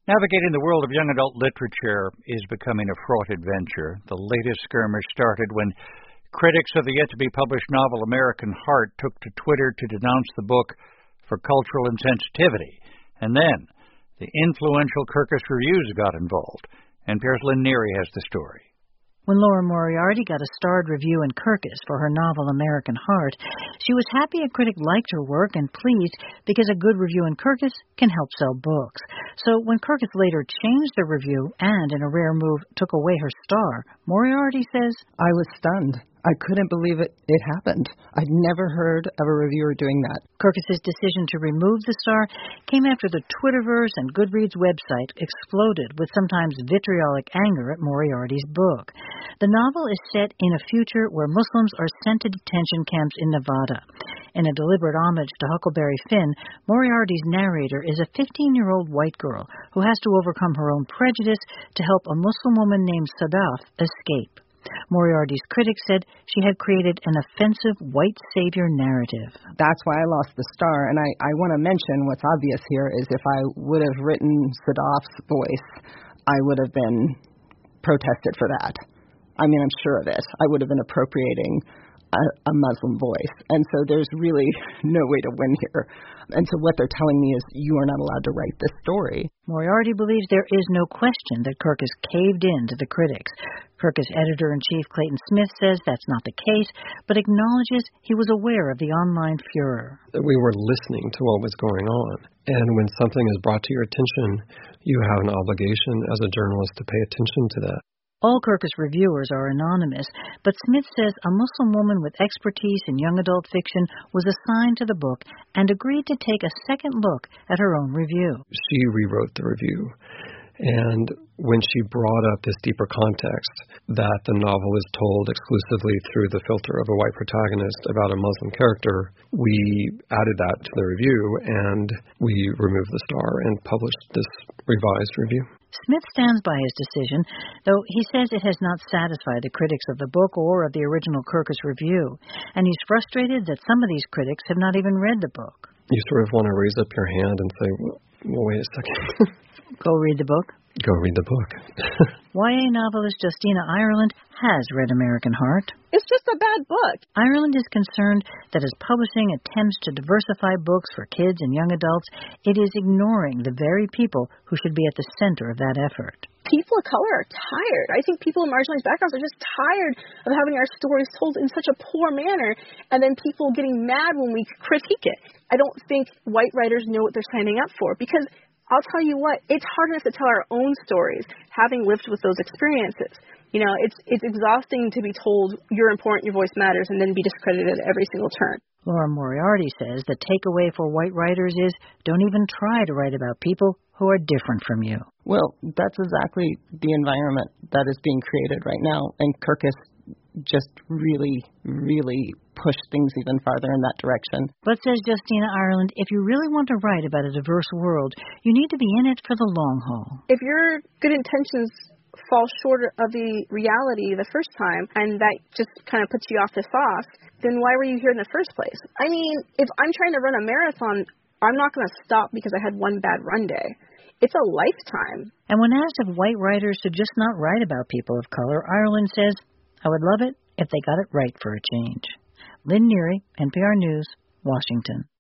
Navigating the world of young adult literature is becoming a fraught adventure. The latest skirmish started when critics of the yet-to-be-published novel American Heart took to Twitter to denounce the book for cultural insensitivity. And then, the influential Kirkus Reviews got involved. NPR's Lynn Neary has the story. When Laura Moriarty got a starred review in Kirkus for her novel American Heart, she was happy a critic liked her work and pleased because a good review in Kirkus can help sell books. So when Kirkus later changed the review and, in a rare move, took away her star, Moriarty says, "I was stunned. I couldn't believe it happened. I'd never heard of a reviewer doing that." Kirkus's decision to remove the star came after the Twitterverse and Goodreads website exploded with sometimes vitriolic anger at Moriarty's book. The novel is set in a future where Muslims are sent to detention camps in Nevada. In a deliberate homage to Huckleberry Finn, Moriarty's narrator is a 15-year-old white girl who has to overcome her own prejudice to help a Muslim woman named Sadaf escape. Moriarty's critics said she had created an offensive white savior narrative. That's why I lost the star, and I want to mention what's obvious here is if I would have written Sadaf's voice, I would have been protested for that. I mean, I'm sure of it. I would have been appropriating a Muslim voice. And so there's really no way to win here. And so what they're telling me is you are not allowed to write this story. Moriarty believes there is no question that Kirkus caved in to the critics. Kirkus editor-in-chief Clayton Smith says that's not the case, but acknowledges he was aware of the online furor. We were listening to what was going on. And when something is brought to your attention, you have an obligation as a journalist to pay attention to that. All Kirkus reviewers are anonymous, but Smith says a Muslim woman with expertise in young adult fiction was assigned to the book and agreed to take a second look at her own review. She rewrote the review, and when she brought up this deeper context that the novel is told exclusively through the filter of a white protagonist about a Muslim character, we added that to the review, and we removed the star and published this revised review. Smith stands by his decision, though he says it has not satisfied the critics of the book or of the original Kirkus review, and he's frustrated that some of these critics have not even read the book. You sort of want to raise up your hand and say, well wait a second. Go read the book? Go read the book. YA novelist Justina Ireland has read American Heart. It's just a bad book. Ireland is concerned that as publishing attempts to diversify books for kids and young adults, it is ignoring the very people who should be at the center of that effort. People of color are tired. I think people in marginalized backgrounds are just tired of having our stories told in such a poor manner and then people getting mad when we critique it. I don't think white writers know what they're signing up for because I'll tell you what, it's hard enough to tell our own stories, having lived with those experiences. You know, it's exhausting to be told you're important, your voice matters, and then be discredited at every single turn. Laura Moriarty says the takeaway for white writers is don't even try to write about people who are different from you. Well, that's exactly the environment that is being created right now, and Kirkus just really push things even farther in that direction. But, says Justina Ireland, if you really want to write about a diverse world, you need to be in it for the long haul. If your good intentions fall short of the reality the first time, and that just kind of puts you off the sauce, then why were you here in the first place? I mean, if I'm trying to run a marathon, I'm not going to stop because I had one bad run day. It's a lifetime. And when asked if white writers should just not write about people of color, Ireland says, I would love it if they got it right for a change. Lynn Neary, NPR News, Washington.